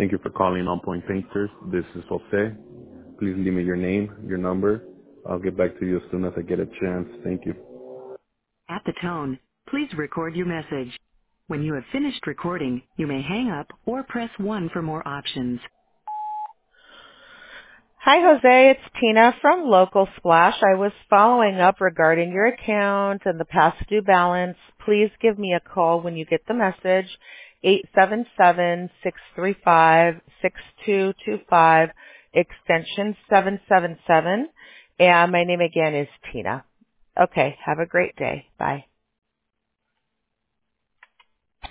Thank you for calling On Point Painters. This is Jose. Please leave me your name, your number. I'll get back to you as soon as I get a chance. Thank you. At the tone, please record your message. When you have finished recording, you may hang up or press 1 for more options. Hi, Jose. It's Tina from Local Splash. I was following up regarding your account and the past due balance. Please give me a call when you get the message, 877-635-6225, extension 777. And my name again is Tina. Okay, have a great day. Bye.